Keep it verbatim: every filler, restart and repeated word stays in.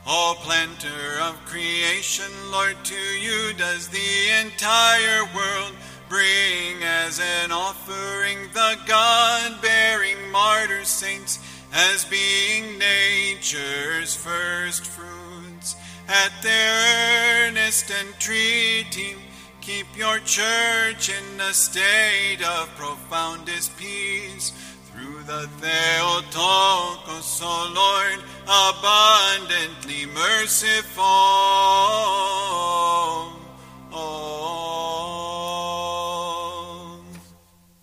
O planter of creation, Lord, to you does the entire world bring as an offering the God-bearing martyr saints, as being nature's first fruits. At their earnest entreaty, keep your church in a state of profoundest peace. Through the Theotokos, O Lord, abundantly merciful.